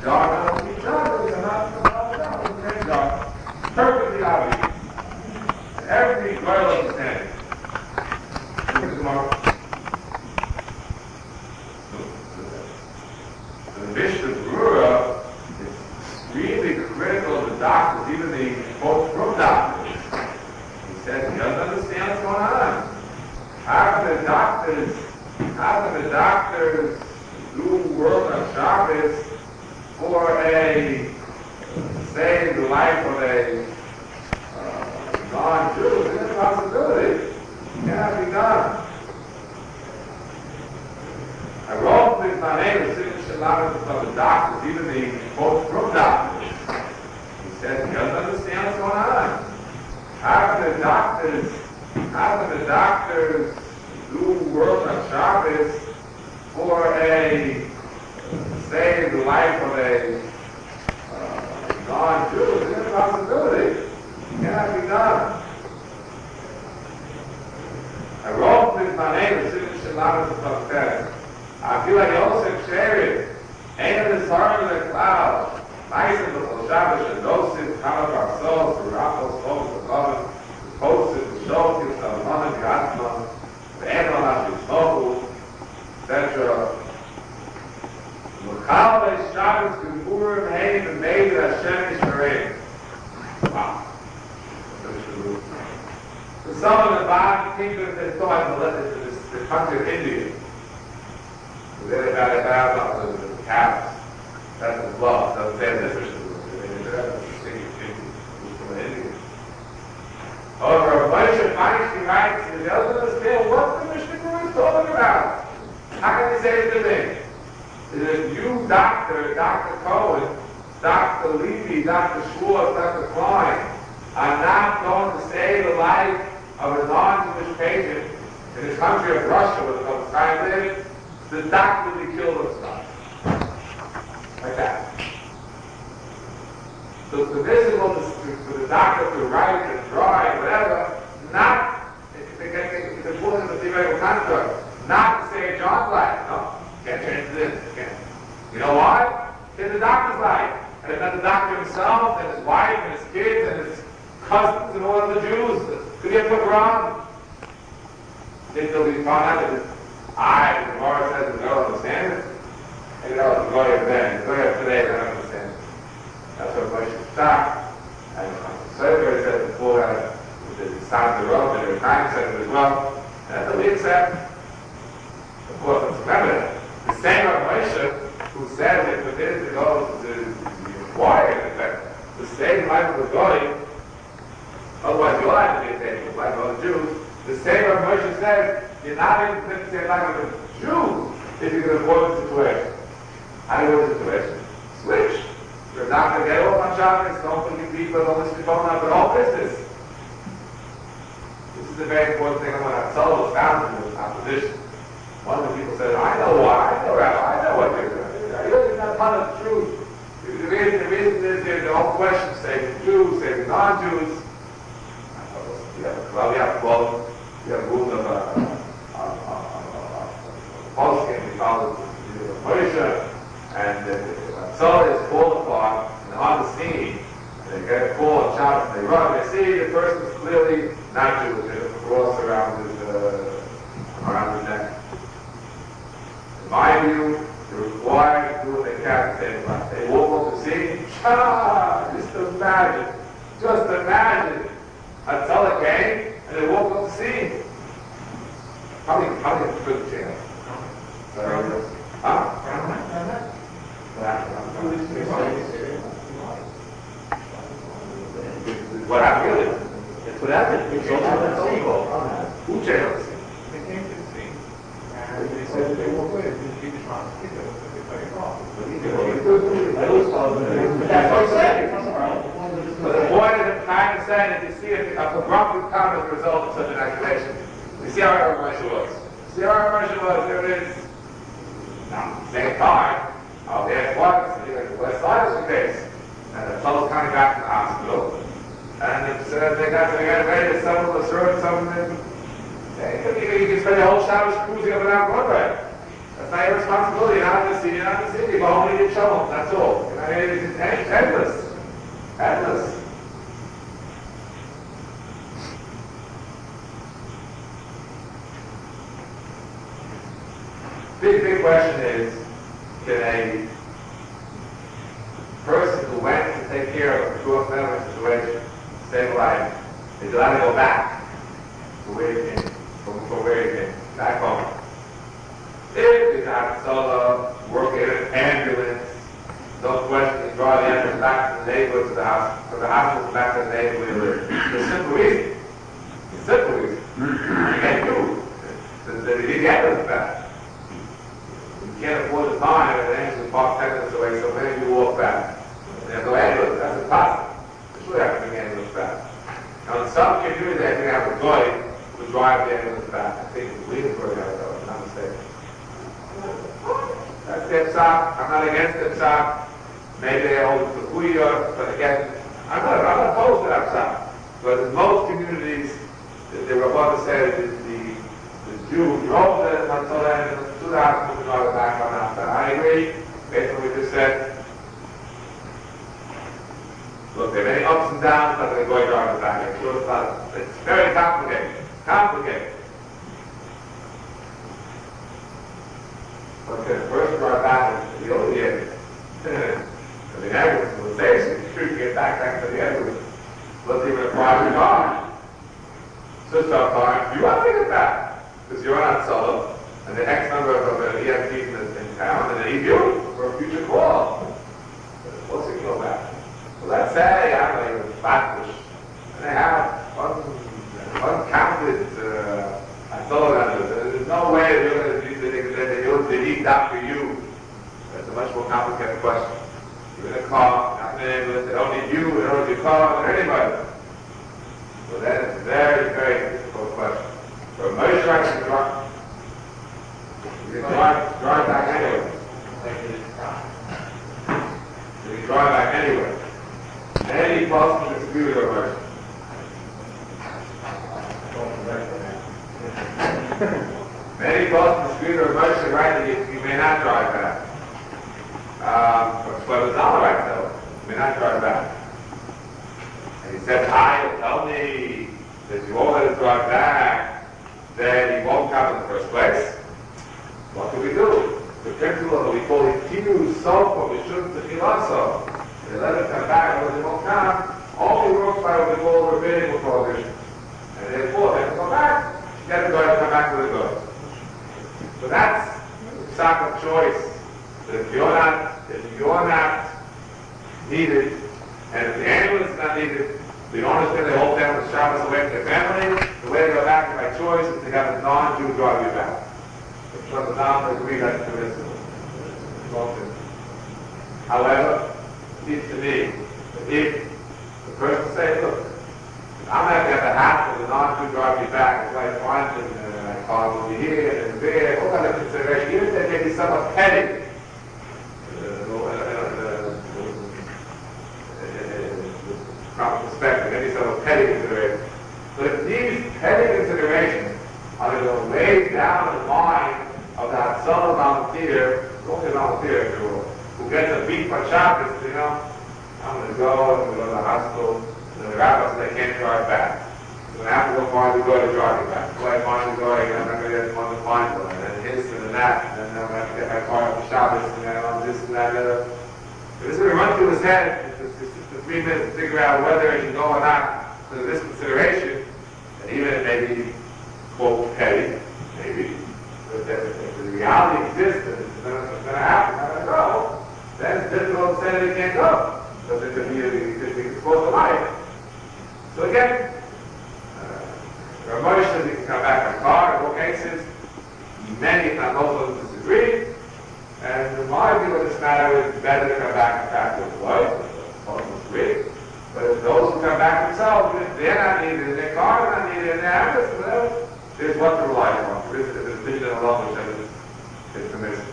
John, I don't see John, it's not John. Perfectly obvious. Every girl understands. Look at tomorrow. The Mishnah Brura is really critical of the doctors, even the quote-from doctors. He says he doesn't understand what's going on. How can the doctors do work on Shabbos for save the life of a non-Jew? It's an impossibility. It cannot be done. I wrote this, my name is Signature Shalom of the doctors, even the quote-from doctors. He says he doesn't understand what's going on. How can the doctors do work on Shabbos for save the life of a non-Jew? It's an impossibility. It cannot be done. I wrote this, my name is Signature Shalom of the I feel like Yosef Sherry, ain't in the storm in the cloud, nice in the Shabbos and Dosis, come up our souls, the Raphos, the Government, the Posted, the Shokin, the Almana, the Atma, the Enon, the Smoku, etc. Mechalve Shabbos, Geburim, Haim, and Meir, Hashem, Yisrael. Wow. So some of the bad kingdoms they thought the country of India. They got it out of the cows. That's the law. Doesn't say this or from India. However, Moshe Feinstein writes, he doesn't understand what the Mishnah Berurah is talking about. How can he say the thing? Is you, Dr. Cohen, Dr. Levy, Dr. Schwartz, Dr. Klein, are not going to save the life of a non-Jewish patient in the country of Russia where the time lived? The doctor would be killed himself. Like that. So it's permissible for the doctor to write and draw and whatever, not, it's important to the theoretical construct, not to say John's life. No, can't change this. Can't. You know why? It's the doctor's life. And it's not the doctor himself, and his wife, and his kids, and his cousins, and all of the Jews. Could he have put wrong? Until we found out that the Gemara says we don't understand it. And you know, the Goya then, the Goya today, they don't understand it. That's what Moshe stopped. And Sofer said before that, the Sons of Rome, and the time said it as well. And that's what we accept. Of course, let's remember the same of Moshe who says it forbidden to go to require, in effect, the same life of the Goy, otherwise your life would be taken, like all the Jews. The same of Moshe says, you're not even going to say like a Jew if you can avoid the situation. How do you avoid the situation? Switch. You're not going to get off on Shabbos, don't believe people, don't listen to phone but all business. This is a very important thing. When Hatzalah was founded in this opposition, one of the people said, I know why, I know Rabbi, I know what you're doing. You're not part of the truth. The reason is there's no question, saving Jews, saving non-Jews. Well, we have quotes. We have rules of posting, we follow the Moshe, and Hatzalah is pulled apart, and on the scene, they get a call on Shabbos, and they run, and they see the person is clearly not Jewish. There's a cross around his neck. In my view, they're required to do what they can to save his life. They walk off the scene, just imagine, Hatzalah came, and they walked off the scene. Probably a good chance. Huh? What happened really? That's what happened. It's all who jailed the scene? They came to the scene. And they said that they walked away. They didn't keep the responsibility. That's what I'm saying. But the point of the time is saying that you see a abrupt would come as a result of such an accusation. You see how our Moshe was. There it is. Now, same time, there's one, the West Side was the case. And the fellow coming back from the hospital. And they got ready to settle the search, you can spend the whole Shabbos cruising up and down Broadway. That's not your responsibility. You're not in the city. You go home and eat your shovel. That's all. I mean, it's endless. Endless. Big question is, can a person who went to take care of a true family situation, save a life, is allowed to go back to where he came, from where he came, back home? If he's not solo, working in an ambulance, no question, he brought the ambulance back to the neighborhood, to the house, from the hospital back to the neighborhood. It's a simple reason. It's a simple reason. You can't do it. He get us back. You can't afford the time, and the ambulance is parked 10 minutes away, so maybe you walk back. There's no ambulance, that's impossible. You should have to bring ambulance back. Now, in some communities, they actually have a guy who drive the ambulance back. I think it's Williamsburg, if I'm not mistaken. That's IPSOC. I'm not against IPSOC. Maybe they hold it to Huya, but again, I'm not opposed to IPSOC. But in most communities, the Rabbanah said that the Jew drove the Matzah to the hospital to drive it back on after. I agree, based on what we just said. Look, there are many ups and downs, but they're going to drive it back. It's very complicated. Complicated. Okay, the first drive back is the only area. The ambulance will say, so you get back to the ambulance. Let's even a private car. So sometimes you want to get back because you're not solo, and the X number of EMTs in town, and they need you for a future call. What's it go back? So let's say I don't know, Flatbush, and they have uncounted solo numbers. There's no way they're going to they need Dr. You. That's a much more complicated question. You're in a car, not in an ambulance, they don't need you, they don't need your car, or anybody. So that is a very, very difficult question. So most drivers you can drive back anyway. You can drive back anyway. Any possible dispute with your motion. Many possible dispute or motion right that you may not drive back. But it's not right though. You may not drive back. And he said, tell me that you won't let us drive back, then he won't come in the first place. What do we do? The principle that we call it Tiru Sof, we shouldn't also. They let us come back, but they won't come. Only works by what we call rabbinical prohibition. And therefore, they have to go back. You got to go ahead and come back to the goods. So that's the stock of choice. That if you're not needed, and if the ambulance is not needed, the owners spend their whole family Shabbos away from their family. The way to go back by choice is to have a non-Jew drive you back. So the non-Jew that's permissible. However, it seems to me that if the person says, look, I'm not going to have the hassle of the non-Jew drive me back, it's like fine, and my car will be here and there, all kind of consideration, even if they may be somewhat petty. From perspective, maybe some petty considerations. But if these petty considerations are going to weigh down the mind of that solo volunteer, only a volunteer who gets a beat for Shabbos, I'm going to go to the hospital, and the rabbi says they can't drive back. So I have to go find the guy to drive me back. So I find the guy, and I'm not going to get one to find one, and then this and that, and then I'm going to have to get my car for Shabbos, and then on this and that. If this is going to run through his head, it's just 3 minutes to figure out whether he can go or not to this consideration, and even it may be, quote, petty, maybe, but if the reality exists and it's going to happen, I'm going to go, then it's difficult to say that he can't go, because it could be exposed to life. So again, Ramosh says he can come back in a car. In all cases, many, if not most of them, disagree. And in my view of this matter, it's better to come back in fact with his wife. But if those who come back themselves, they're not needed in their car, they're not needed in their ambulance, whatever, there's what to rely on. There is a vision alone which is permissible.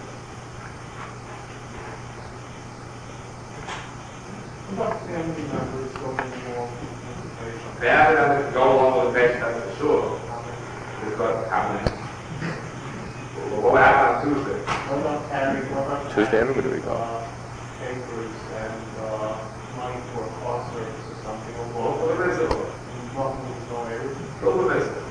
What family members go along with the patient? Family members go along with the patient, that's for sure. Because how many? What happened on Tuesday? What about carrying? Tuesday, everybody we go. papers and money for a car service or something along Local with it. municipal. Nothing was donated. Local municipal.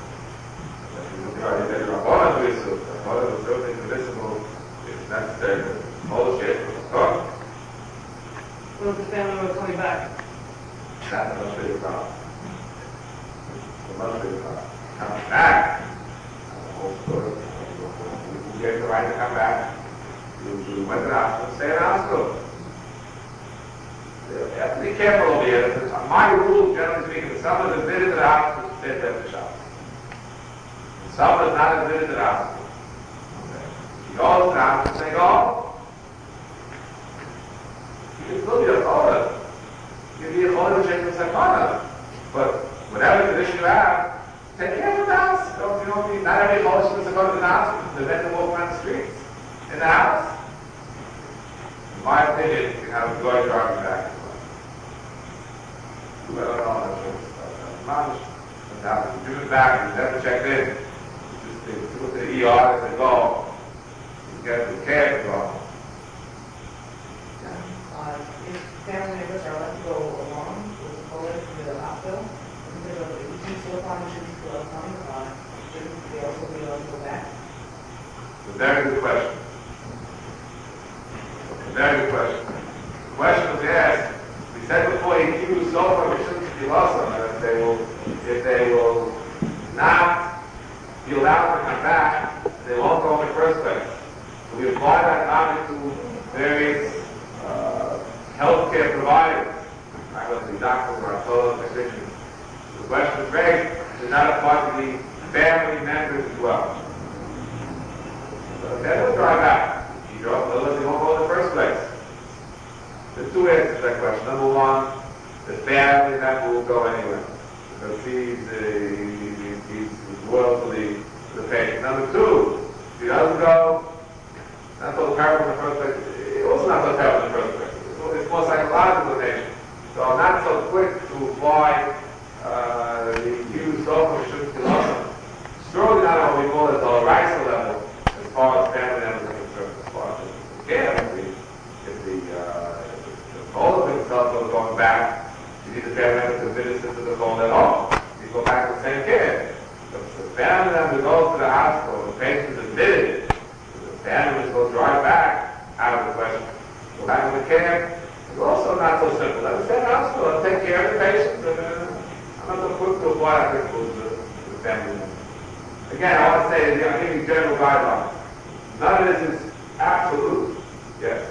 All of the service municipal is necessary. All the shit. Oh, Well, the family were coming back. that's a much bigger problem. It's a much bigger problem. Come back. You get the right to come back. You went to the hospital, stay in the hospital. You have to be careful over here. My rule, generally speaking, if someone is admitted to the hospital, they have to shop. If someone is not admitted to the hospital, he goes to the hospital, they go. You can still be a chola. You can be a chola check the sakana. But whatever condition you have, take care of the house. Not every chola should go to the hospital. They let them walk around the streets. In the house. In my opinion, you have to go driving back. I don't know. Now, you give it back, you never checked in. Just go to the ER and go. You get the care going. If family members are allowed to go along with the COLA to the hospital, because of the ET still coming, should be still coming, shouldn't they also be allowed to go back? It's a very good question. Very good question. The question was asked, we said before, he accused so far, we shouldn't be lost on them. If they will not be allowed to come back, they won't go in the first place. So we apply that logic to various healthcare providers, right, whether it be doctors or solo technicians. The question is raised, does not apply to the family members as well. So they will drive out. You drove little, they won't go in the first place. There's two answers to that question. Number one, the family member will go anyway, because he's loyal to the patient. Number two, if he doesn't go, not so terrible in the first place. It's also not so terrible in the first place. It's more psychological nature. So I'm not so quick to apply the accused social shouldn't be awesome. Surely not what we call it the rights level as far as family members are concerned. As far as if the goal of himself was going back, you need the family member to minister to the goal at all. You go back to the same care. If the family member goes to the hospital, the patient is admitted, the family members will drive back out of the question. Go back to the care. It's also not so simple. Let me stay in the hospital and take care of the patient. I'm not so quick to apply that principle to the family member. Again, I want to say, I'm giving general guidelines. None of this is absolute. Yes.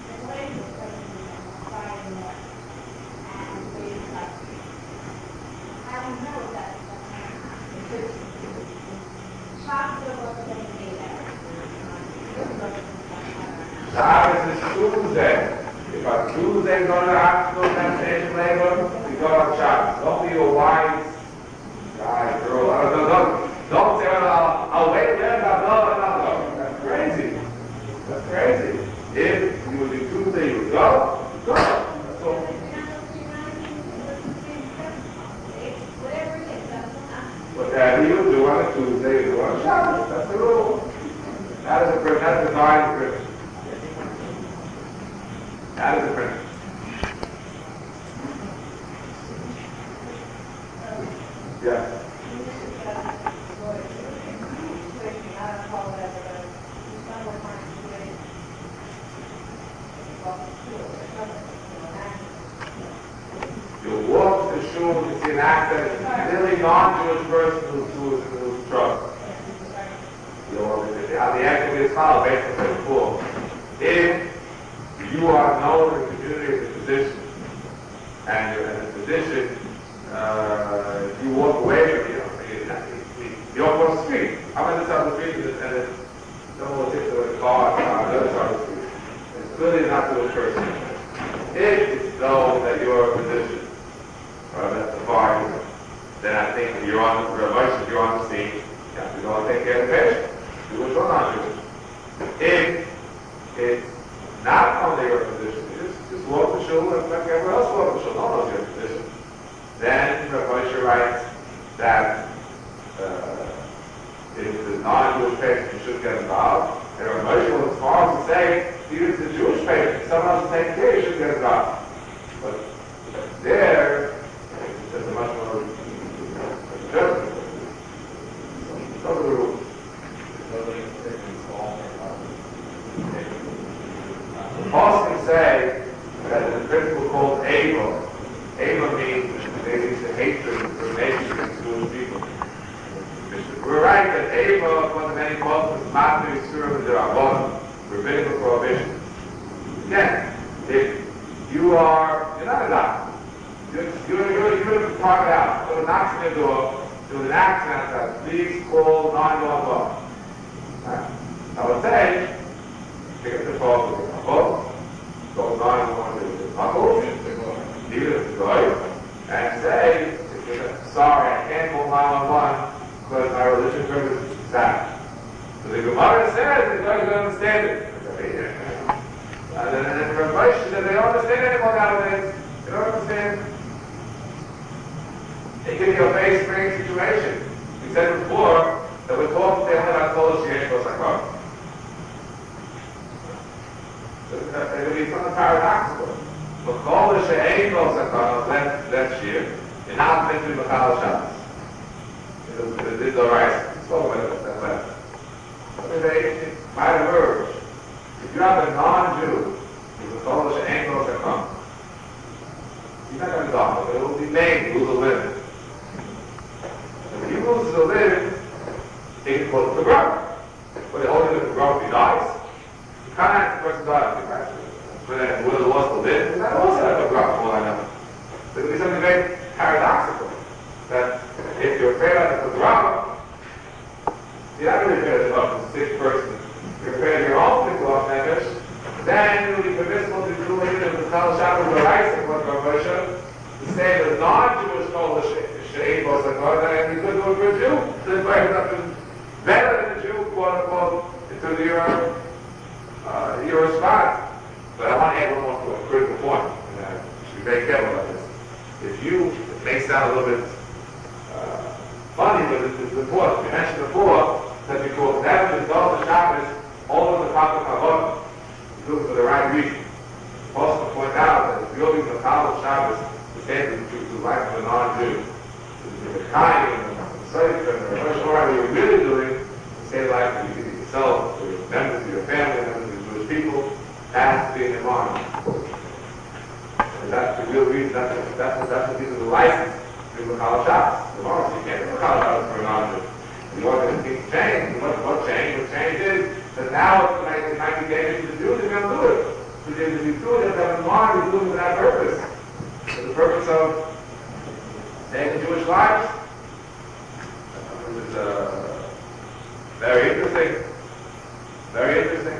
Shabbos is Tuesday. If on Tuesday go to the hospital, sanitation labor, we go on Shabbos. Don't be a wise guy, girl. Don't say, well, I'll wait there. No. That's crazy. That's crazy. If you would do Tuesday, you would go. Go. That's all. Whatever you do on a Tuesday, you do on a Shabbos. That's the rule. That's the divine principle. That is a principle. Yes. You walk to the shul, you see an accident, really non-Jewish person who's trouble. The action is followed based on the rule. If you are known in the community as a physician, and you're a physician, you walk away from you walk on the street. I'm on this side of the street, and someone will take the car on the other side of the street. It's clearly not to a person. If it's known that you're a physician, or that's the bar, then I think if you're on the scene, you have to go and take care of the patient. Do what's going on to it. If it's not only your physician, just walk the shul and like everyone else walk the shul, not only your physician. Then Rav Moshe writes that if the non-Jewish patient should get involved, and Rav Moshe was as far as to say use the Jewish patient, someone else takes care, you shouldn't get a drop. But there, there's a much more different. Those are the rules. The Paul can say that the principle called Ava. Ava means basically the hatred for nation against Jewish people. We're right that Ava, one of the many causes, is not to be served with the Rabban, rabbinical prohibition. Again, if you're not a doctor. You're talking out. Someone knocks on your door, there was an accident, please call 911. Right? I would say, pick up the phone with your phone, call 911 with your knuckles, leave it at the door, and say, sorry, I can't call 911 because my religious purpose is that. So the Gemara says, the guy doesn't understand it. And then the Rav said, they don't understand anymore nowadays. They don't understand. It can be a very strange situation. We said before that we're talking to him about Kol Sheyesh Bo Sakar. It can be something paradoxical. But Kol Sheyesh Bo Sakar, that's year. You're not meant to be Machal Shabbos. It is the right. Spoke about it that way. But it might emerge. If you have a non-Jew, who's a Kol Sheyesh Bo Sakar, he's not going to die. It will be named who will live. If he loses a limb, he can close the ground. But the only the ground if he dies, you can't have the person die. But then who has lost the limb, that also have a ground, all I know. So it would be something very paradoxical. That if you're afraid of the ground, you're not really afraid of the sick person. If you're afraid of your own physical damage, then it would be permissible to do it in the Tal Shabbos or Isaac, what Rabbi Moshe, to say that non-Jewish Kol Sheyesh Bo Sakar, and you could do it for a Jew. So it's like nothing better than a Jew, quote unquote, to your response. But I want to add one more to a critical point. And you should be very careful about this. It may sound a little bit funny, but it's important. We mentioned before that because that is the Shabbos, all of the top of Kavod, do it for the right reason. Also point out that if you're doing the Kavod Shabbos, the same to life of a non-Jew, the kind and the Sefer and the Rosh Hashanah you're really doing, the same life that you give yourself, to your members of your family, members of the Jewish people, has to be in your mind. And that's the real reason, that's the reason of the license to do Machal Shabbos. Tomorrow, so you can't do Machal Shabbos for a non-Jew. You want to things change, what change? What change is that now it might be dangerous to do it, you're going to do it. Because if you do it, you have in mind, you're doing it for that purpose. For the purpose of saving Jewish lives. It was very interesting. Very interesting.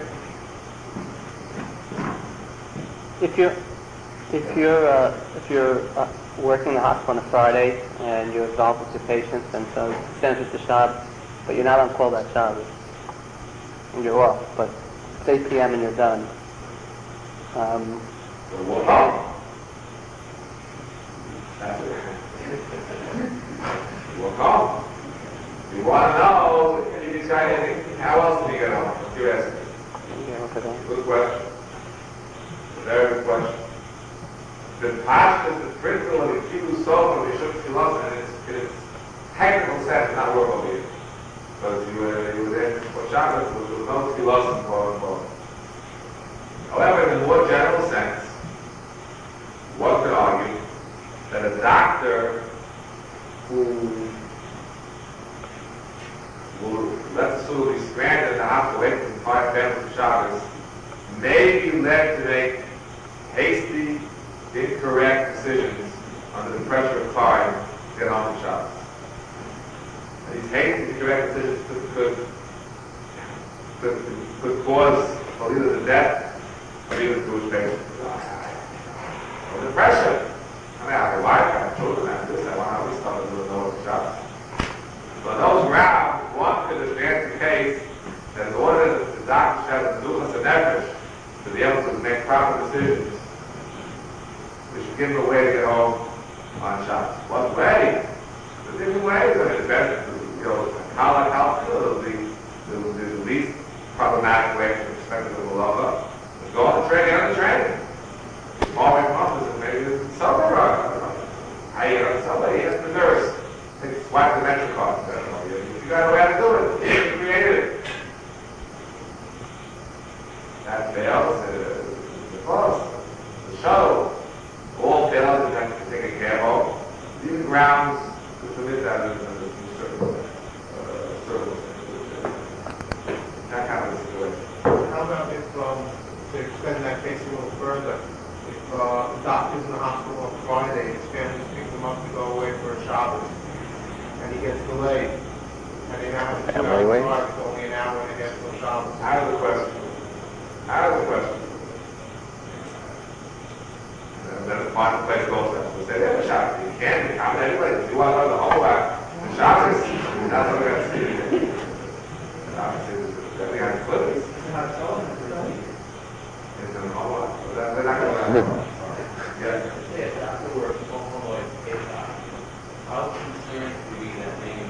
If you're working in the hospital on a Friday and you're involved with your patients and so you send it to Shabbos, but you're not on call that Shabbos and you're off, but it's 8 p.m. and you're done. We'll call. You want to know if you decide anything, how else did you get home? You ask me. Good question. Very good question. The pashtus, the principle of the kibbutz sofer, the shuk philosophy, in its technical sense, not work over here. Because you were there for Shabbos, which was no philosophy, quote unquote. However, in a more general sense, one could argue that a doctor who will, let's assume, be stranded in the hospital away from 5 families of Shabbos, may be led to make hasty, incorrect decisions under the pressure of time to get on to Shabbos. And these hasty, incorrect decisions could cause either the death or even the Jewish patient. Or depression. I have a wife, I have children, I have this, I want to always start to do the Shabbos. So on those grounds, one could advance the case that in order that the doctor should have the duchas and nefesh to be able to make proper decisions, we should give him a way to get home on Shabbos. What way? There's different ways. I mean, the best, how the least problematic way from the perspective of the halacha. MetroCard. I don't know. You got a way to do it. You created it. That fails. The bus, the shuttle, all fails. You have to take a cab home. These grounds to permit that as a service. That kind of situation. How about if, to extend that case a little further, if the doctor's in the hospital on Friday, his family's picking him up to go away for a Shabbos, and he gets delayed, and they now have to Family wait? drive, it's only an hour and a half till Shabbos. Out of the question. Out of the question. And then the final place goes up. We say, there's a Shabbos. You can't be counted anyway. If you want to learn the whole lot, the Shabbos, that's what we're going to see. Everything has flippers. It's in the whole lot. They're not going to learn. Yeah. Yes, afterwards, how concerned to be that name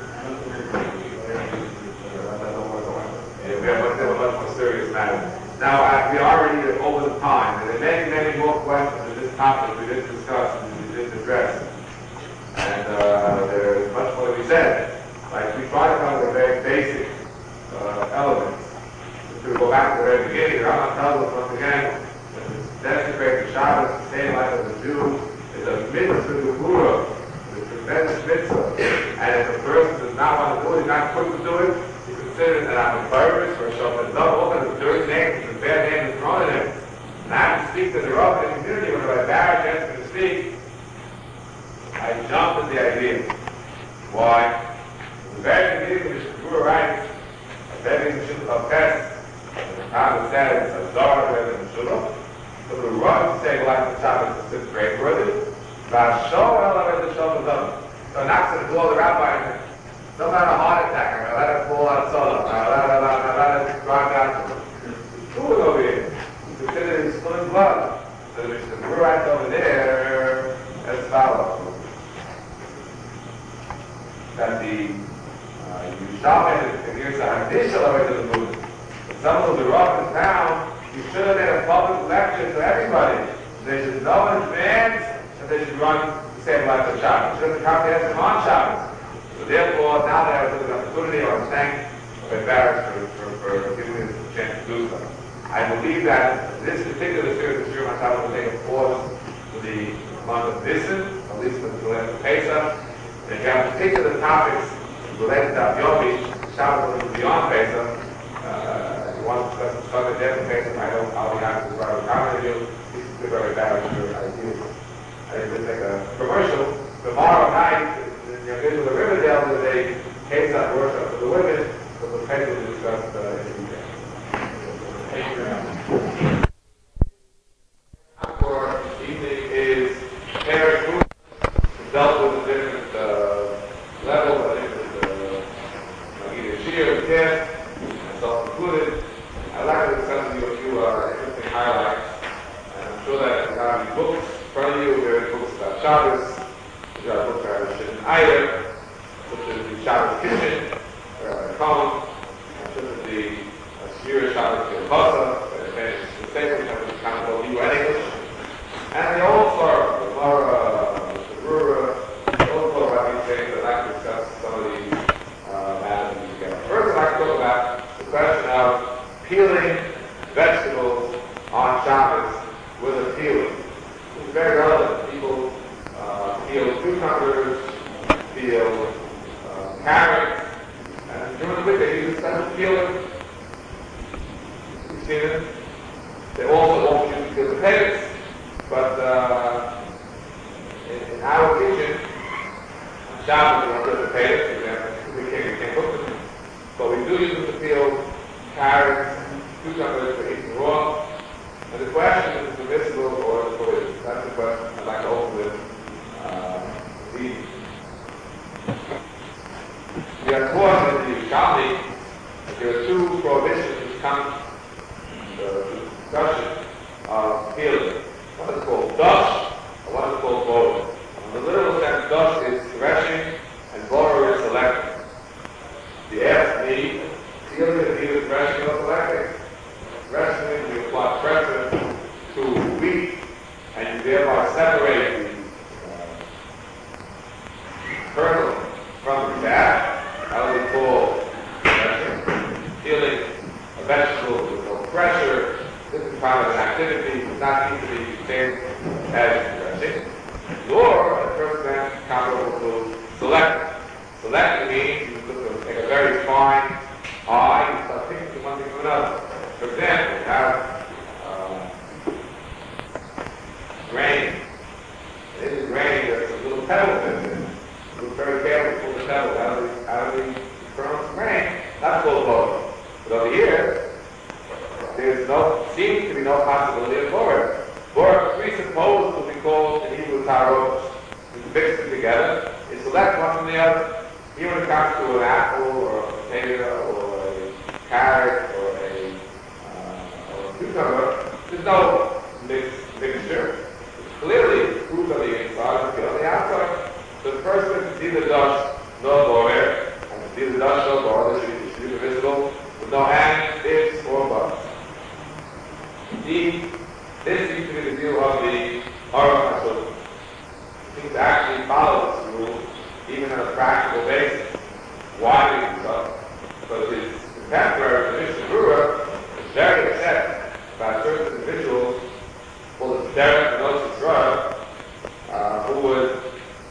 We have a much more serious matter. Now, we already over the time, and there are many more questions in this topic we didn't discuss and we didn't address. And there's much more to be said. Like, we try to come with very basic elements. If we go back to the very beginning, the Rambam tells us once again that to desecrate the Shabbos, the same life as a Jew, is a mitzvah to Gura. It's a tremendous mitzvah. And if a person does not want to do it, he's not quick to do it, he considers that I'm a virus or a shofet double, all kinds of dirty names and bad names thrown at him. And I have to speak to the Rav in the community when I embarrass him to speak. I jumped at the idea. Why? The very beginning of the Gura writes, Begging the Shul of Pest, and the Talmud says, Azar, better than Shul. So the Rav say, like the Shabbos is praiseworthy. Vashol, el the Shul of So knocks at the door of the rabbi, don't have a heart attack, I'm going to let it fall out of solo. I'm going to let it drive down to him. It's cool over here. Consider it spilling blood. So the Gura writes over there, as follows. That the Yerushalmi gives an initial of it to the movement. But some of the Rav is found, you should have made a public lecture to everybody. They should know in advance that they should run the same life of Shabbos. You should have come to ask them on Shabbos. So therefore, now they have an opportunity, or I'm saying, I'm embarrassed for giving me this chance to do so. I believe that this particular series of Shir Matzah will take a pause for the month of Nisan, at least for the last of Pesach. And if you have particular topics related to Yomi, Shabbos is beyond Pesach. You want to discuss the subject after Pesach, I'll be happy to try to accommodate you. This is good, very bad with your ideas. I will take a commercial. Tomorrow night, in the Village of Riverdale, there's a Pesach workshop for the women, so the Pesach will be discussed in detail. Thank you very much. For this evening is Paris Food. We've dealt with the different levels. I think it's Shir, Test, and self-included. I'd like to discuss with you a few interesting highlights. And I'm sure that you have these books in front of you. There are books about Shabbos. There are books about Shin Ayah, such as the Shabbos Kitchen, Column, such as the Shir Shabbos Kilbasa, the same which is kind of Hebrew and English. And they all start with Gemara, the Brura, they all talk about these things. I'd like to discuss some of these matters together. First, I'd like to talk about the question of peeling vegetables on Shabbos with a peeler. This is very relevant. People peel cucumbers, peel carrots, and during the week they use a special peeler. You've seen it? They also won't use the potatoes, but in our kitchen, on Shabbos we don't do potatoes because we can't cook them. But we do use them to peel carrots, cucumbers for eating raw. And the question is permissible or avoided. That's the question I'd like to open with. We are taught in the Yerushalmi that there are two prohibitions which come to discussion of peeling. One is called dush, and one is called borer. In the literal sense, dush is threshing, and borer is selecting. If you ask me, peeling is either threshing or selecting. Threshing means you apply pressure to wheat, and you thereby separate the kernel from that means you could take a very fine eye and start thinking from one thing to another. For example, you have grain. In the grain, there's a little pebble in it. Look very carefully, pull the pebble out of the kernel of grain. That's called borer. But over here, seems to be no possibility of borer. Borer presupposes what we call in Hebrew taros. We mix them together. You select one from the other. Here when it comes to an apple or a potato or a carrot or a cucumber, there's no mixture. Clearly, the fruit on the inside and on the outside. So the person can see the dash, no borer, and to see the dash, no borer, it should be visible with no hands, lips, or buttons. Indeed, this seems to be the view of the Aruch HaShulchan. He seems to actually follow this rule, even on a practical basis. Why do he do so? Because his contemporary, the Mishnah Berurah, is very upset about certain individuals called the Derek Notes Yisrael, who would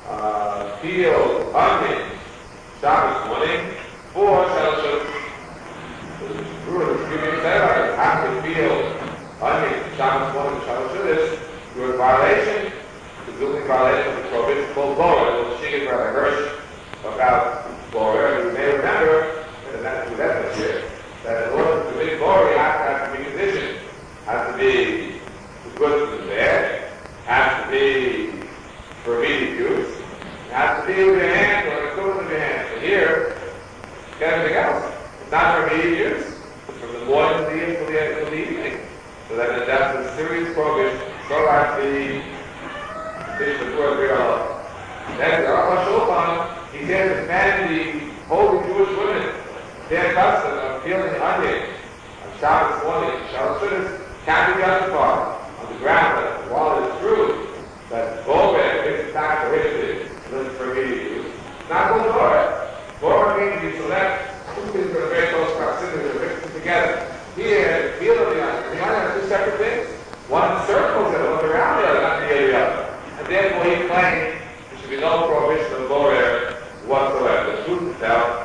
peel onions Shabbos morning for Shalom. The Berurah is giving a say how to peel onions Shabbos morning for Shalom. You're in violation, presumably violation of the prohibition called borer. The Shigit Rabbi Hirsch about borer. You may remember, and that's what that's here, that in order to commit borer, you have to be conditioned. It has to be good and bad, has to be for immediate use, it has to be with your hand or equivalent of your hand. So here, get everything else. It's not for immediate use, it's from the morning to the evening. So that's a serious prohibition. So like the condition of word we are. Then the Aruch HaShulchan, he says that the holy Jewish women, their custom of peeling onions on Shabbos morning, Shabbos can't be justified on the ground that while it is true that borer is not prohibited unless for immediate use, not called borer. Borer means you select two things that are very close proximity and mix them together. Here, the peel of the onion are two separate things. One circles the other, one's around the other, not near the other. And therefore he claims there should be no prohibition of borer whatsoever. The truth is out.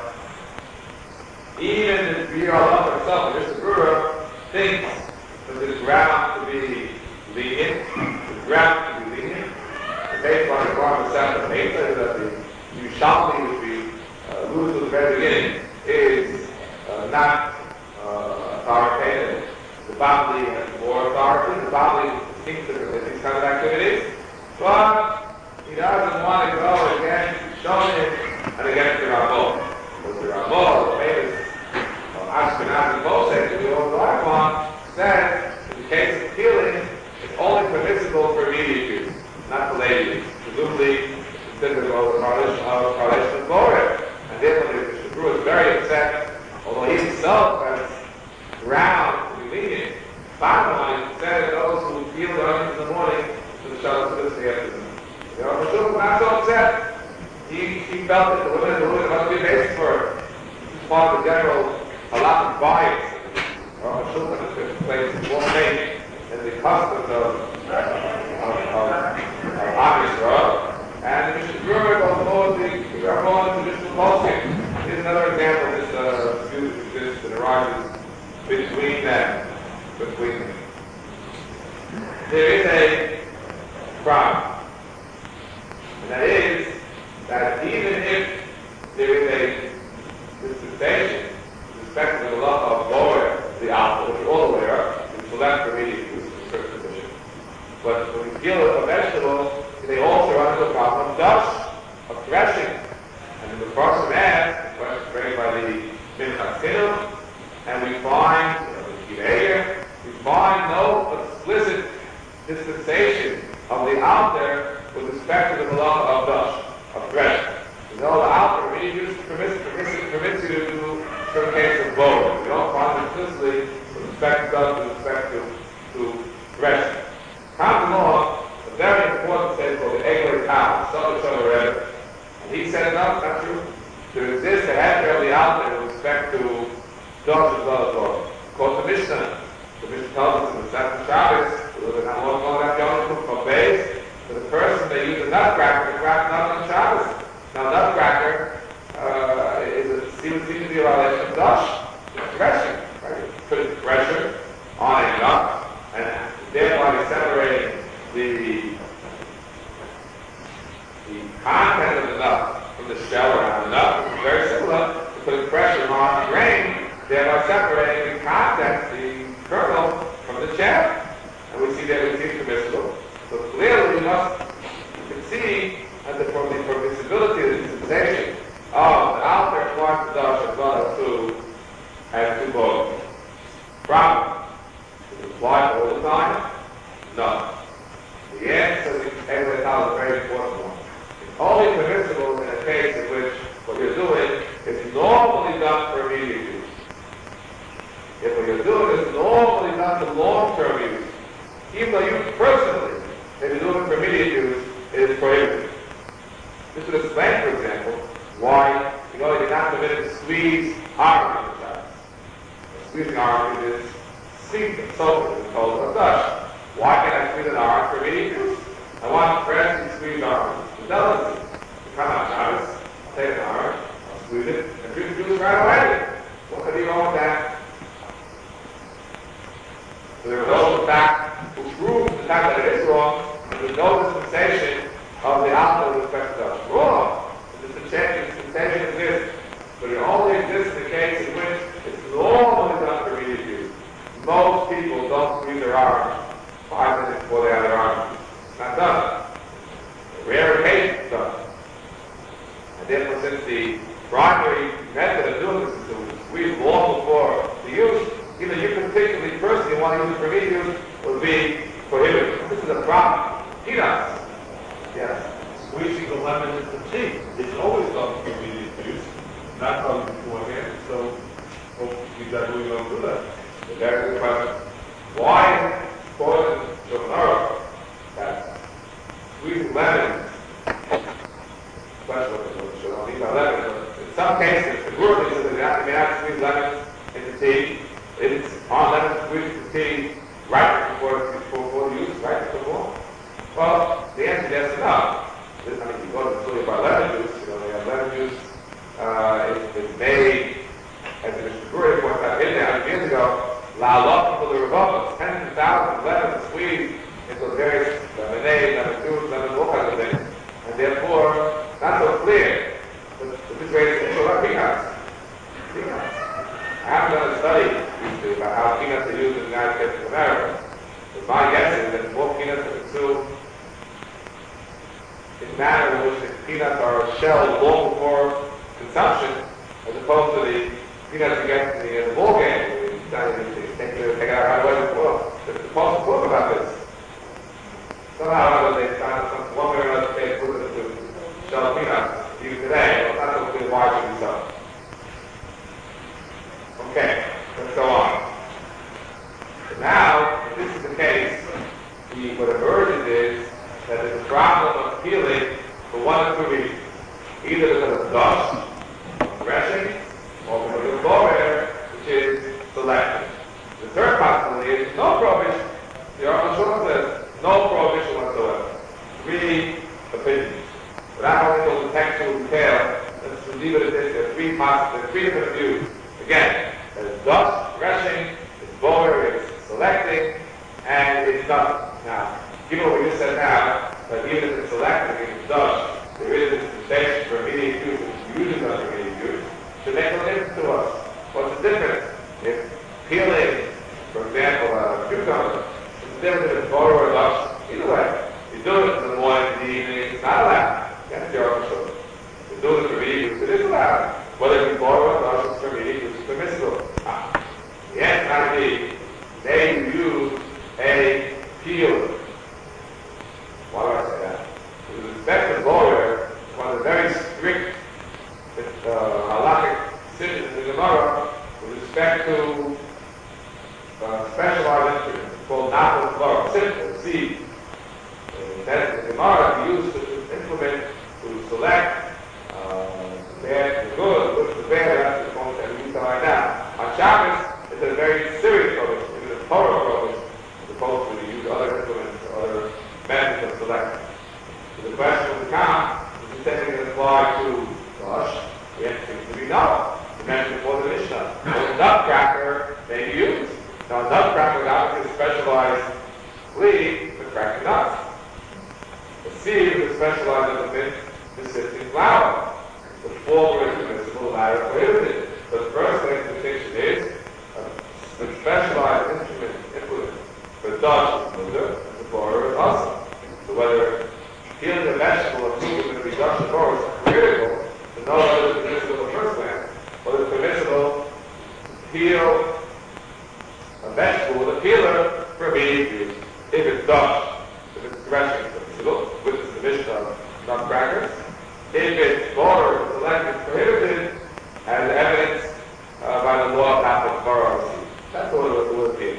Even the Biur Halacha himself, Mr. Berurah, thinks that there's ground to be lenient, based on the Quran Masechet Meitzah, that the Yerushalmi, which we alluded to at the very beginning, is not authoritative. The Babli has more authority. The Babli thinks of these kind of activities, but he doesn't want to go against Shonim and against the Ramah. Because the Ramah, the famous Ashkenazi Posek, the old black one, said in the case of peeling, it's only permissible for immediate use, not for later use. Presumably, considered a violation of borer. And therefore, the Berurah is very upset, although he himself has ground to be lenient. Bottom line, he said that those who peel the onions in the morning to the Shalom to the afternoon. The Aruch HaShulchan not so upset. He felt that the women must be a basis for it. It's part of the general halachic bias. Aruch HaShulchan has placed more faith in the customs of Am Yisrael. And the Mishnah Berurah goes more to the Ramah and the Mishnah Posek. Here's another example of this dispute that exists and arises between them. There is a problem. And that is that even if there is a dispensation with respect to the halacha of borer, the alpha, which we're all aware of, is select for immediate use in a certain condition. But when we peel a vegetable, they also run into the problem of dash, of threshing. And the Parson asks, the question raised by the Minchas Chinuch, and we find, we find no explicit dispensation of the altar with respect to the halacha of dash, of threshing. We know the altar really uses permits you to do certain cases of borer. We don't find it explicitly with respect to dash, with respect to threshing. Comes along a very important statement called the Eglei Tal, Shalosh Rebbe. And he said, no, not true. There exists a heter of the altar with respect to dash as well as borer. Quote the Mishnah. The Mishnah tells us in the second Shabbos, we're not long ago that Yom Kippur from base, for the person they use a nutcracker to crack nut on Shabbos. Now, nutcracker seems to be a violation of Dash, threshing, right? Putting pressure on a nut, and thereby separating the content of the nut from the shell around the nut, which is very similar to putting pressure on the grain, thereby separating the content, the kernel, from the chaff. And we see that it seems permissible. So clearly you can see that from the permissibility of the dispensation of the alter quantity as well as two both. Problem. Is it applied all the time? No. The answer is a very important one. It's only permissible in a case in which what you're doing is normally done for immediate use. If what you're doing is normally done for long-term use, even though you personally may be doing it for immediate use, it is prohibited. This would explain, for example, why you're not permitted to squeeze arm in the child. Squeezing arm is sweet and soaked in cold of dust. Why can't I squeeze an arm for immediate use? I want to press and squeeze arm. It doesn't. Come on, Shabbos. I'll take an arm, I'll squeeze it, and drink the juice right away. What could be wrong with that? So there are those, in fact, who prove the fact that it is wrong, and there's no dispensation of the alcohol with respect to dust. Wrong. The dispensation exists, but it only exists in the case in which it's normally done for immediate use. Most people don't squeeze their arms 5 minutes before they have their arms. It's not done. Rare occasions done. And therefore, since the primary method of doing this is to squeeze long before the use, even you particularly personally want to use it for immediate use would be prohibited. This is a problem. Peanuts. Yes. Squeezing the lemon into tea is always done for immediate use, not done beforehand, so you definitely don't do that. A very good question. Why is it important to know that squeezing lemons, especially when you don't need by lemons, but in some cases, the rule is that you may not squeeze lemons into tea. It's on lemon squeeze the tea right before the use, right before. Well, the answer is yes and no. I mean, you go to the store, you buy lemon juice, they have lemon juice. It's made, as Mr. Brewer pointed out 100 years ago, la love for the revolvers, tens of thousands of lemons squeezed into various lemonade, lemon juice, lemon, all kinds of things. And therefore, not so clear. But the situation is about peanuts. Peanuts. I haven't done a study recently about how peanuts are used in the United States of America. But my guess is that more peanuts are consumed in a manner in which the peanuts are shelled long before consumption, as opposed to the peanuts you get in the ball game. They got right away before. They're supposed to talk about this. Somehow they found some one way or another they put it into shelled peanuts even today. Well, it's not so clear why it should be so. Okay, let's go on. So now, if this is the case, what emerges is that there's a problem of peeling for one of two reasons. Either because of dust, threshing, or because of blower, which is selective. The third possibility is no prohibition. The Aruch says no prohibition whatsoever. 3 opinions. Without going into the textual detail, let's leave it at this. There are 3 different views. Again, there's dust, threshing, it's blower, it's selecting, and it's dust. Now, given what we just said now, that even if it's selective, if it's dust, there is a dispensation for immediate use, which usually does for immediate use, should make no difference to us. What's the difference? If peeling, for example, a cucumber, it's different if it's blower or dust. Either way, you do it in the morning, in the evening, it's not allowed. That's the Aruch. You do it for immediate use, it is allowed. Whether it's blower or dust, it's for immediate use, it's permissible. The answer might be, may you use a peeler. Why do I say that? With respect to blower, one of the very strict halakhic decisions in the Gemara with respect to specialized instruments called nafel blower, simple, seed. The Gemara is used to implement, to select bad and good, good the bad, that's the point that we use right now. On Shabbos, it's a very serious prohibition. It is a Torah prohibition, as opposed to use other implements or other methods of selection. So the question will become, is this anything that apply to Rush? The answer we know. You mentioned before the Mishnah. A nutcracker may be used. Now, a nutcracker would obviously specialized flea for cracking nuts. A sieve is specialized in the sifting flour. The former is permissible, the latter is prohibited. The first thing distinction is a specialized instrument implement for Dutch is mutter, and the border is also. So whether peeling a vegetable or food in the reduction border is critical to know whether it's permissible in the first place, whether it's permissible to peel a vegetable with a peeler for immediate use. If it's Dutch, if it's threshing, it's permissible, which is the division of nutcrackers. If it's border, it's selected, prohibited, as evidenced by the law of Catholic boroughs. That's what it would be.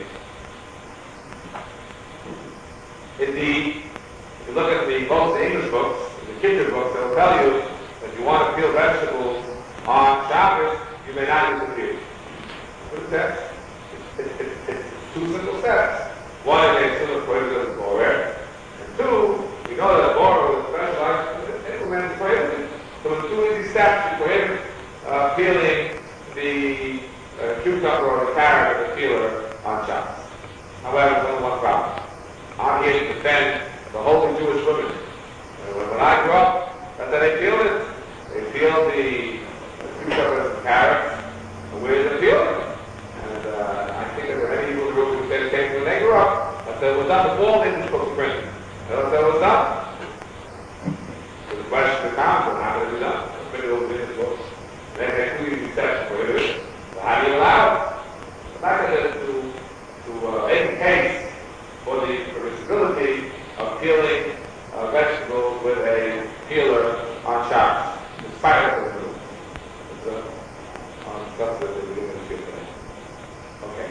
Indeed, if you look at most English books, the kitchen books, they'll tell you that if you want to peel vegetables on Shabbos, you may not use a peel. What is that? It's two simple steps. One is a simple prohibited as borer, and two, we know that borer was specialized implement is prohibited. So in two easy steps, you prohibit peeling the cucumber or the carrot with a peeler on Shabbos. However, there's only one problem. I'm here to defend the holy Jewish women. When I grew up, that's how they peeled it. They peeled the cucumbers and carrots, and where's the peeling? And I think that there are many people who would say the same thing when they grew up. That it was done before the English books printed. That's how it was done. So the question becomes, well, how did it be done? It's pretty old English books. And they make two exceptions for it. So how do you allow it? The fact that to make a case for the permissibility of peeling vegetables with a peeler on Shabbos, despite of the rule. It's on stuff that we're going to see today. Okay.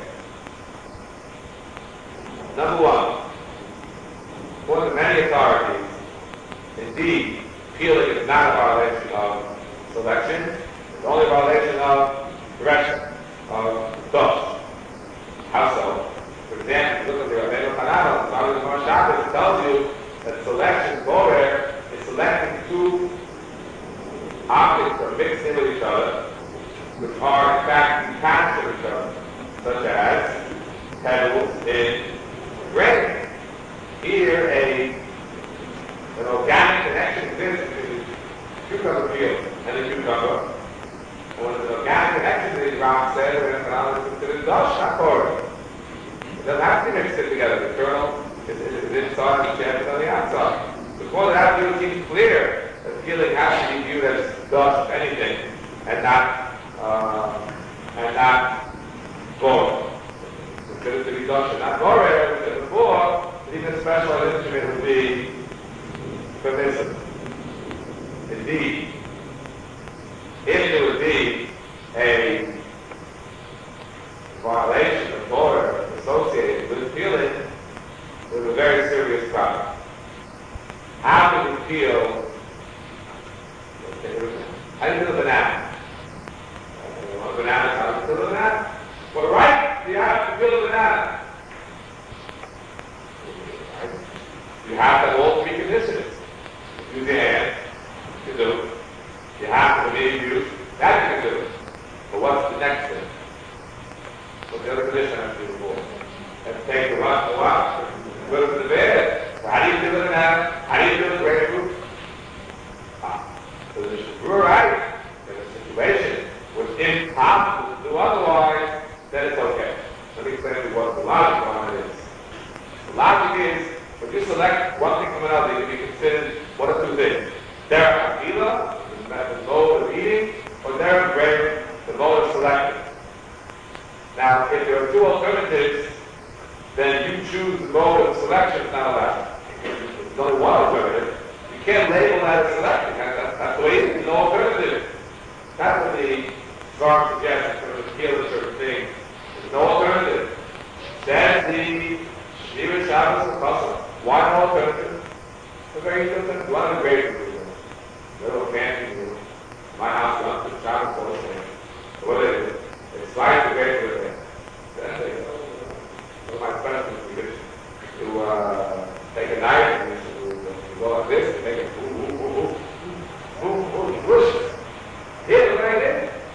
Number one, according to many authorities, indeed, peeling is not a violation of selection. It's only a violation of direction, of dust. How so? For example, look at the Rabbeinu Hanan, the Gemara Shabbos, it tells you that selection, borer, is selecting two objects that are mixed in with each other, which are in fact detached from each other, such as pebbles in grain. Here, an organic connection exists between the cucumber peel and the cucumber. And when there's an organic connection, the Ram says, it's considered dust, not borer. It doesn't have to be mixed in together. The kernel is inside and the champion on the outside. Before that view seems clear that peeling has to be viewed as dust, anything, and not borer. It's considered to be dust and not borer, because before, even a specialized instrument would be permissible. Indeed, if there would be a violation of borer associated with peeling, there's a very serious problem. How do you peel? How do you peel a banana? You want a banana? How do you peel a banana? Well, right, you have to peel a banana. You have to have all three conditions. Use your hands, you can do it. You have to be used, that you can do it. But what's the next thing? What's the other condition I have to do before? And take the rock, go out, go to the bed. So how do you do it now? How do you do the grapefruit? So we're right in a situation where it's impossible to do otherwise, then it's okay. Let me explain to you what the logic on it is. The logic is, if you select one thing from another, you can be considered one of two things. Derech Achila, the mode of eating, or derech grave, the mode of selecting. Now, if there are two alternatives, then you choose the mode of selection, it's not allowed. There's only one alternative. You can't label that as selecting. That's the way it is. There's no alternative. That's what the Svarm suggests for the appeal of certain things. There's no alternative. Says the Shmira Shabbos and Chasam. Why no alternative? It's a very simple. One of the great reasons. Little fancy room. My house went to Shabbos all the same. So what is it? It's slice the great with it. That's it. One of my questions is to take a knife and to go like this and make it delicious. Here's what I did.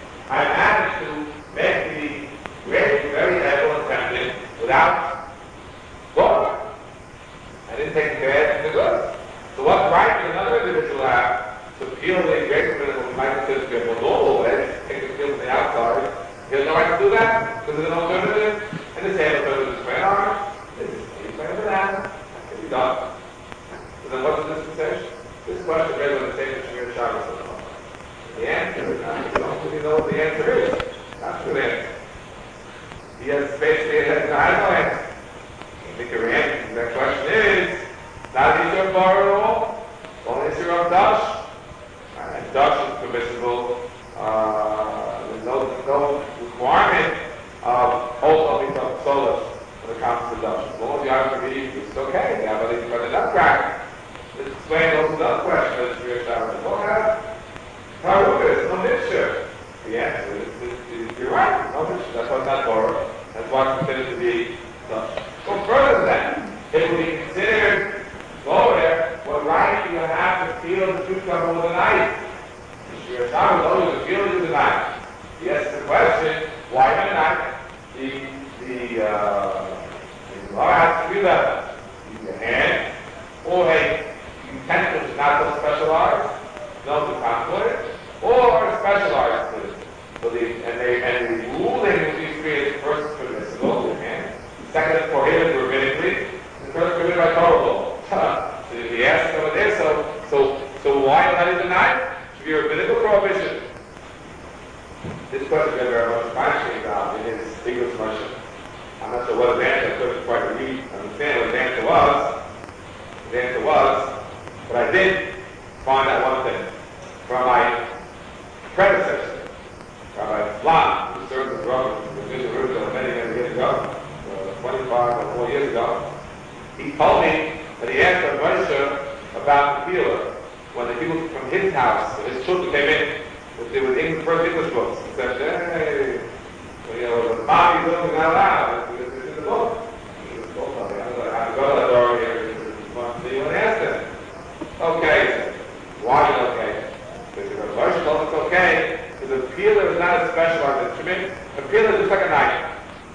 to do that? Because there's an alternative. And they say alternative is plain orange. It's plain banana. It can be done. So then what's the dispensation? This question raised on the same Shemir Shabbos. The answer is not. You don't really know what the answer is. Not the answer. He has basically no answer. I think your answer to that question is not an issue of bar at all. Only an issue of dash. And dash is permissible. There's no requirement of also being solas when it comes to dash. As long as you have to be, it's okay. You have at least for the nutcracker. Let's explain also the other question that is your shower. Don't have tarukas, no mixture. The answer is you're right, no mixture. That's why it's not borrowed. That's why it's considered to be dash. Go further than that. It would be considered lower. What right do you have to feel the cucumber with a knife? Your shower is always the feeling of the knife. Yes, the question, why a knife? The law has to be left. Use your hand, or a utensil is not so specialized, no to conflict, or specialized to it. So the ruling of these three is first permissible, your hand. Second is prohibited rabbinically, and third prohibited by Torah law. So the answer over there, so why not use a knife? Should be a rabbinical prohibition. This question is very much fashioning about in his English version. I'm not sure what his answer, I couldn't quite understand what his answer was. His answer was, but I did find out one thing from my predecessor, Rabbi Flan, who served as Rabbi in Jerusalem many years ago, 25 or more years ago. He told me that he asked a Moshe about the Tefillah when the people from his house, so his children came in with the first English books. He said, hey, the mommy's looking out loud. This is the book. I have to go to that door here. So you want to ask them. Okay. Why is it okay? Because the Moshe told us it's okay because the peeler is not a specialized instrument. A peeler is just like a knife.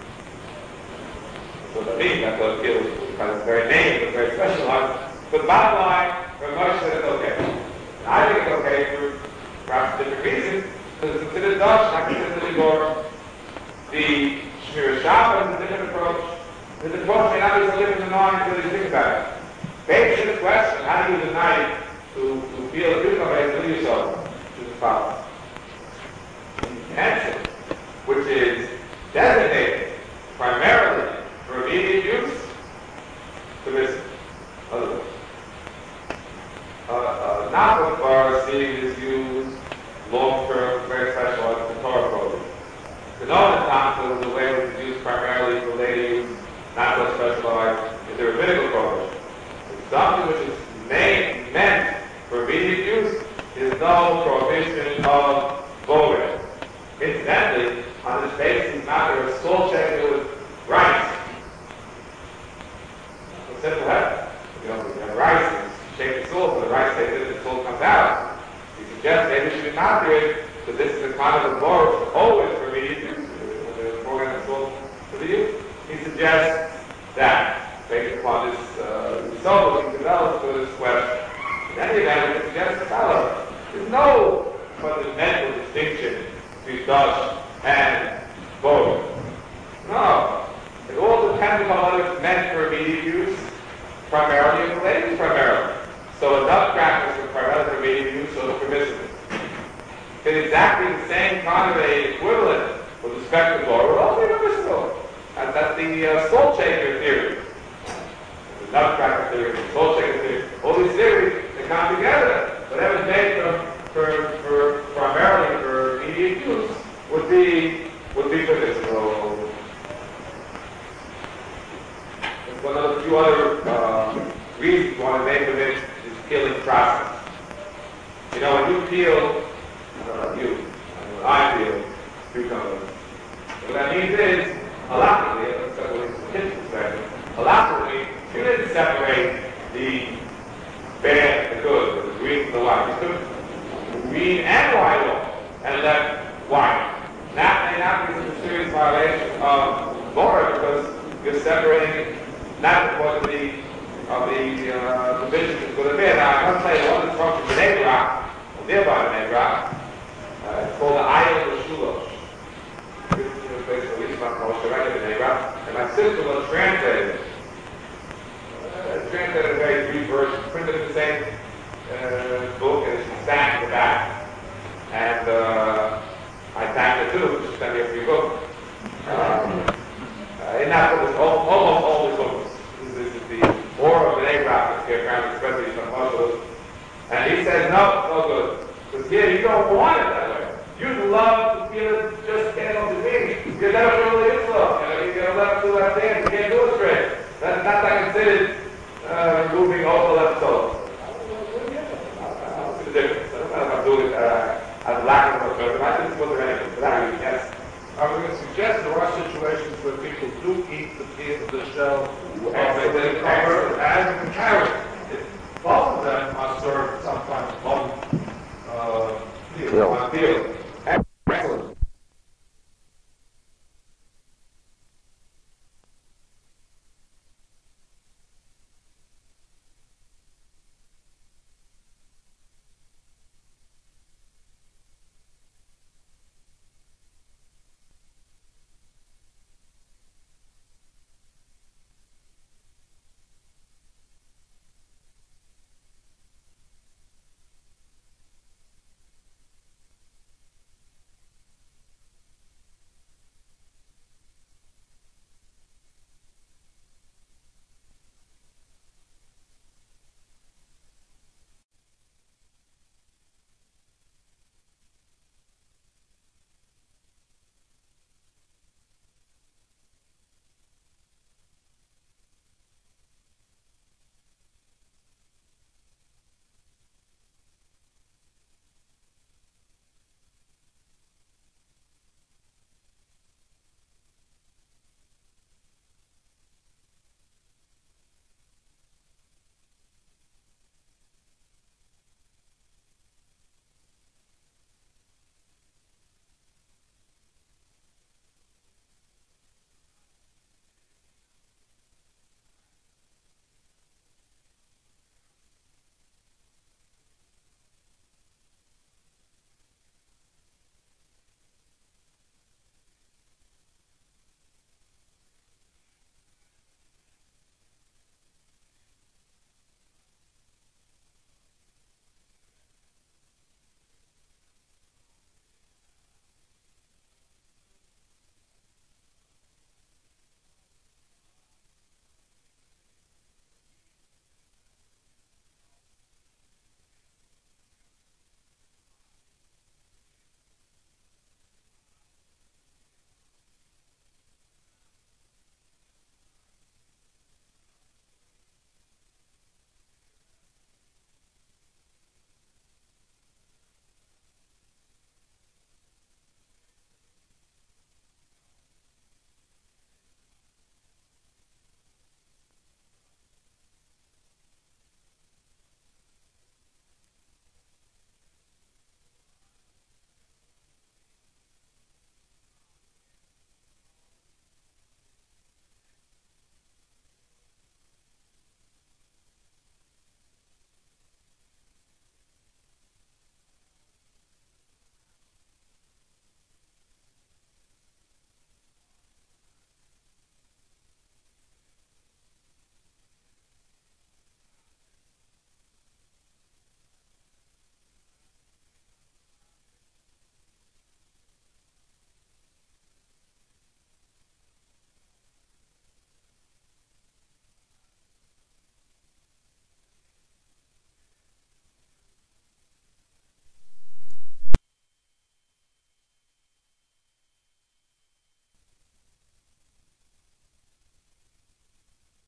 So that means that's what a peeler is kind of very named, but very specialized. But the bottom line, Moshe said it's okay. And I think it's okay for perhaps different reasons, because it's considered Dutch, not considered Igor. The Shmir Shabbos is a different approach. This approach may not be so different than mine until you think about it. Based on this question, how do you use a knife to feel a cucumber and do yourself? Is as follows. The answer, which is designated primarily for immediate use, to this other way. Not what bar seeing is used long-term, very specialized in Torah program. The Nolan Tantra is a way which is used primarily for later use, not so specialized in the rabbinical program. It's something which is meant for immediate use is no prohibition of voting. Incidentally, on this basis, now there is salt shaker with rice. It's simple head. You have rice, and shake the salt, and the rice takes it, and the salt comes out. You suggest maybe you should not do it, but this is a kind of a bar always for immediate use. When there's a program of salt for the use, he suggests that, based upon this result that he develops for this question. In any event, he suggests the following. There's no fundamental distinction between Dutch and voting. No. It all depends upon whether it's meant for immediate use, primarily, and ladies primarily. So a nutcracker is primarily for immediate use, so it's permissible. It's exactly the same kind of a equivalent with respect to voting, will also be permissible. That's the salt shaker theory. The nutcracker theory, the salt shaker theory. All these theories, they come together. Whatever's made for primarily for immediate use would be permissible. There's one of the few other reasons why the name of it is peeling process. You know, when you peel, when I peel cucumbers, what that means is, halachically, except when it's a kitchen perspective, halachically, you didn't separate the bad, the good, the green, the white. You took green and white off, and left white. That may not be a serious violation of Torah because you're separating not because of the divisions good and bad. Now, I must say, the one that's from Bnei Brak, nearby Bnei Brak, it's called the Island of Shulosh. sister was translated. Translated a very brief version, printed in the same book, and she stamped the back. And I tagged it too, she sent me a free book. And that's what this, almost all the books. This is the more of an A-graphic here, apparently, especially from Muslims. And he said, no, no good. Because here, you don't want it that way. You'd love to feel it just get on the wing. You're never really Islam. You get a left to left hand, you can't do it straight. That's not like considered removing all the left toes. What's the difference? I don't know if I'm doing it as a lack of a I didn't put there anything. But I mean, yes. I was going to suggest there are situations where people do eat the shell of the cover and the carrot. Both of them are served sometimes on field.